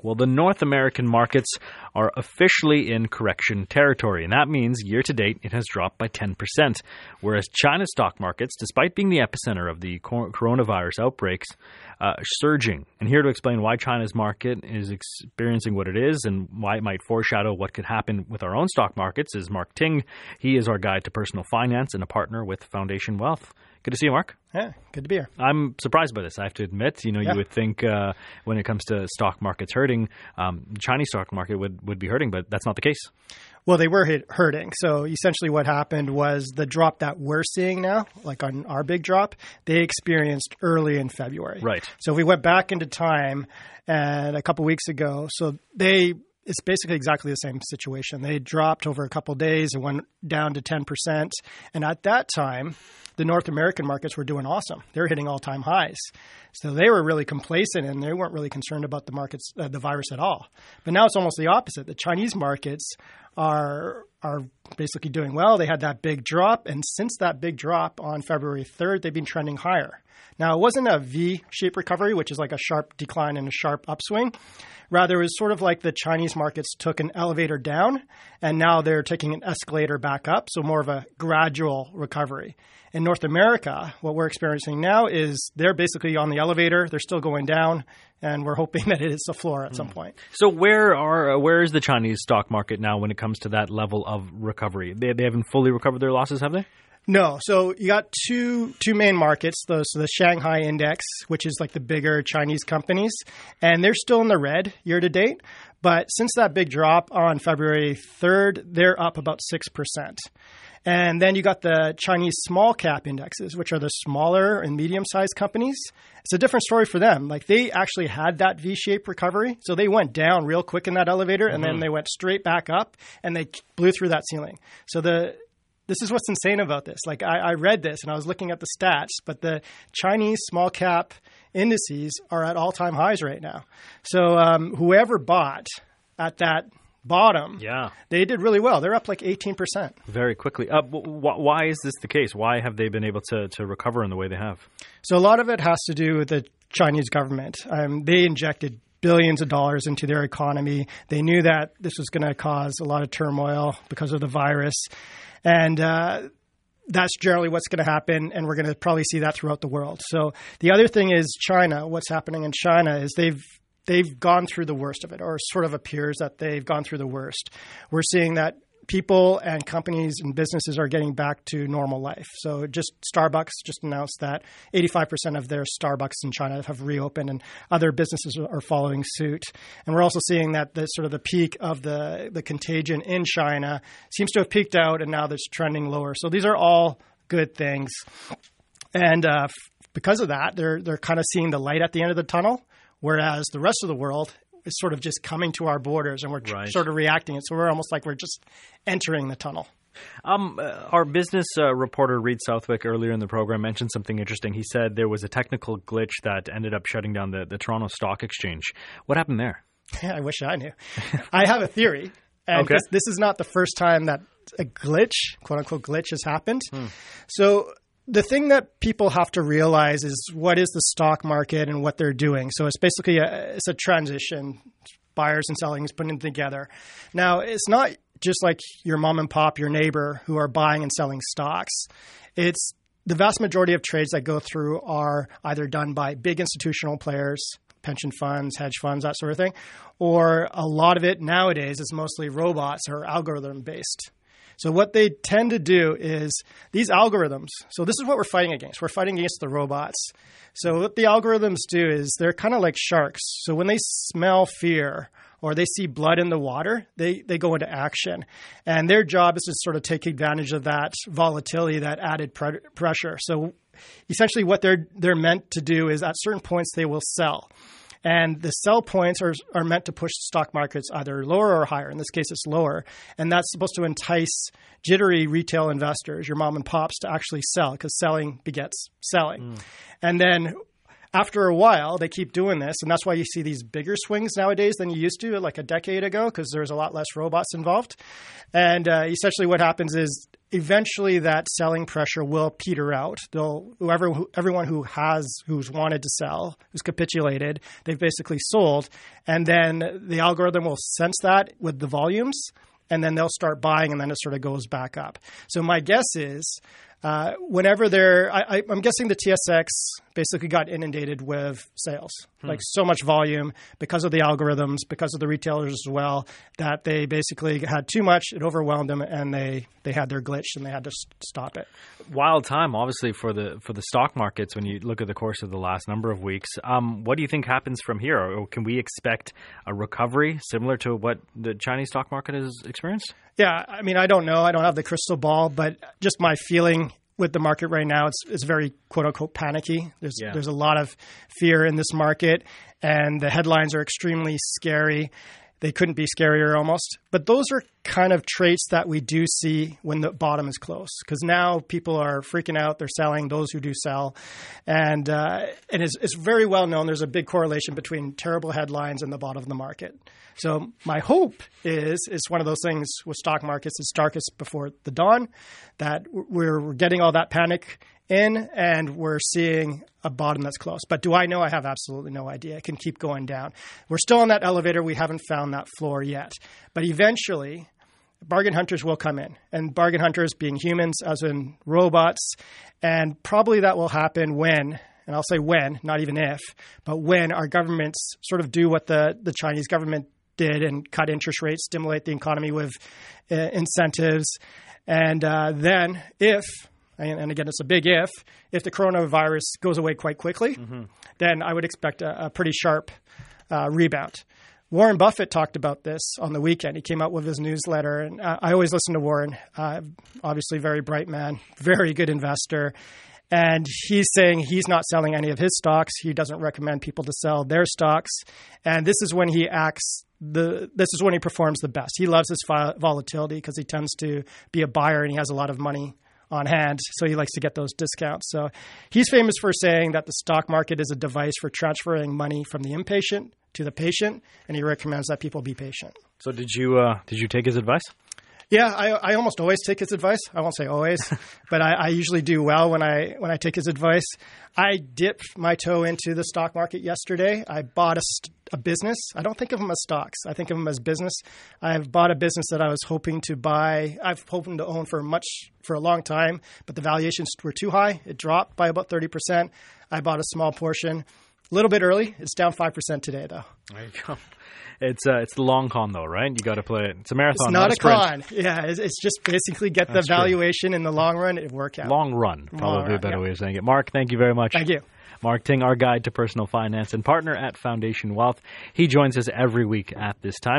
Well, the North American markets are officially in correction territory, and that means year to date it has dropped by 10%, whereas China's stock markets, despite being the epicenter of the coronavirus outbreaks, surging. And here to explain why China's market is experiencing what it is and why it might foreshadow what could happen with our own stock markets is Mark Ting. He is our guide to personal finance and a partner with Foundation Wealth. Good to see you, Mark. Yeah, good to be here. I'm surprised by this, I have to admit. You would think when it comes to stock markets hurting, Chinese stock market would be hurting, but that's not the case. Well, they were hurting. So essentially what happened was the drop that we're seeing now, like on our big drop, they experienced early in February. Right. So if we went back into time and a couple weeks ago, it's basically exactly the same situation. They dropped over a couple of days and went down to 10%. And at that time, the North American markets were doing awesome. They were hitting all-time highs. So they were really complacent and they weren't really concerned about the virus at all. But now it's almost the opposite. The Chinese markets are basically doing well. They had that big drop. And since that big drop on February 3rd, they've been trending higher. Now, it wasn't a V-shaped recovery, which is like a sharp decline and a sharp upswing. Rather, it was sort of like the Chinese markets took an elevator down, and now they're taking an escalator back up, so more of a gradual recovery. In North America, what we're experiencing now is they're basically on the elevator, they're still going down, and we're hoping that it is the floor at some point. So where is the Chinese stock market now when it comes to that level of recovery? They haven't fully recovered their losses, have they? No. So you got two main markets, so the Shanghai Index, which is like the bigger Chinese companies, and they're still in the red year to date. But since that big drop on February 3rd, they're up about 6%. And then you got the Chinese small cap indexes, which are the smaller and medium-sized companies. It's a different story for them. Like they actually had that V-shaped recovery. So they went down real quick in that elevator, and then they went straight back up, and they blew through that ceiling. So this is what's insane about this. Like I read this and I was looking at the stats, but the Chinese small cap indices are at all-time highs right now. So whoever bought at that bottom, they did really well. They're up like 18%. Very quickly. Why is this the case? Why have they been able to recover in the way they have? So a lot of it has to do with the Chinese government. They injected billions of dollars into their economy. They knew that this was going to cause a lot of turmoil because of the virus. And that's generally what's going to happen, and we're going to probably see that throughout the world. So the other thing is China. What's happening in China is they've gone through the worst of it, or sort of appears that they've gone through the worst. We're seeing that people and companies and businesses are getting back to normal life. So just Starbucks just announced that 85% of their Starbucks in China have reopened, and other businesses are following suit. And we're also seeing that the peak of the contagion in China seems to have peaked out, and now it's trending lower. So these are all good things. And because of that, they're kind of seeing the light at the end of the tunnel, whereas the rest of the world is sort of just coming to our borders, and we're sort of reacting. So we're almost like we're just entering the tunnel. Our business reporter, Reed Southwick, earlier in the program mentioned something interesting. He said there was a technical glitch that ended up shutting down the Toronto Stock Exchange. What happened there? I wish I knew. I have a theory. And this is not the first time that a glitch, quote-unquote glitch, has happened. So the thing that people have to realize is what is the stock market and what they're doing. So it's basically a transition, buyers and sellers putting it together. Now, it's not just like your mom and pop, your neighbor, who are buying and selling stocks. It's the vast majority of trades that go through are either done by big institutional players, pension funds, hedge funds, that sort of thing, or a lot of it nowadays is mostly robots or algorithm-based. So what they tend to do is these algorithms, so this is what we're fighting against. We're fighting against the robots. So what the algorithms do is they're kind of like sharks. So when they smell fear or they see blood in the water, they go into action. And their job is to sort of take advantage of that volatility, that added pressure. So essentially what they're meant to do is at certain points they will sell. And the sell points are meant to push stock markets either lower or higher. In this case, it's lower. And that's supposed to entice jittery retail investors, your mom and pops, to actually sell, because selling begets selling. And then after a while, they keep doing this, and that's why you see these bigger swings nowadays than you used to like a decade ago, because there's a lot less robots involved. And essentially what happens is eventually that selling pressure will peter out. Everyone who's wanted to sell, who's capitulated, they've basically sold. And then the algorithm will sense that with the volumes, and then they'll start buying, and then it sort of goes back up. So my guess is whenever I'm guessing the TSX basically got inundated with sales, like so much volume because of the algorithms, because of the retailers as well, that they basically had too much. It overwhelmed them, and they had their glitch, and they had to stop it. Wild time, obviously, for the stock markets when you look at the course of the last number of weeks. What do you think happens from here? Or can we expect a recovery similar to what the Chinese stock market has experienced? Yeah, I mean, I don't know. I don't have the crystal ball, but just my feeling with the market right now, it's very quote unquote panicky. There's a lot of fear in this market, and the headlines are extremely scary. They couldn't be scarier almost. But those are kind of traits that we do see when the bottom is close, because now people are freaking out. They're selling, those who do sell. And it's very well known there's a big correlation between terrible headlines and the bottom of the market. So my hope is one of those things with stock markets, it's darkest before the dawn, that we're getting all that panic in and we're seeing a bottom that's close. But do I know? I have absolutely no idea. It can keep going down. We're still on that elevator. We haven't found that floor yet. But eventually, bargain hunters will come in. And bargain hunters being humans, as in robots. And probably that will happen when, and I'll say when, not even if, but when our governments sort of do what the Chinese government did and cut interest rates, stimulate the economy with incentives. And then if, and again, it's a big if the coronavirus goes away quite quickly, then I would expect a pretty sharp rebound. Warren Buffett talked about this on the weekend. He came out with his newsletter, and I always listen to Warren. Obviously, very bright man, very good investor. And he's saying he's not selling any of his stocks. He doesn't recommend people to sell their stocks. And this is when he this is when he performs the best. He loves his volatility because he tends to be a buyer and he has a lot of money on hand. So he likes to get those discounts. So he's famous for saying that the stock market is a device for transferring money from the impatient to the patient. And he recommends that people be patient. So did you take his advice? Yeah, I almost always take his advice. I won't say always, but I usually do well when I take his advice. I dipped my toe into the stock market yesterday. I bought a business. I don't think of them as stocks. I think of them as business. I've bought a business that I was hoping to buy. I've hoping to own for a long time, but the valuations were too high. It dropped by about 30%. I bought a small portion. A little bit early. It's down 5% today, though. There you go. It's the long con, though, right? You got to play it. It's a marathon, it's not a sprint. Con. Yeah, it's just basically get the valuation in the long run. It work out. Long run, probably a better way of saying it. Mark, thank you very much. Thank you. Mark Ting, our guide to personal finance and partner at Foundation Wealth. He joins us every week at this time.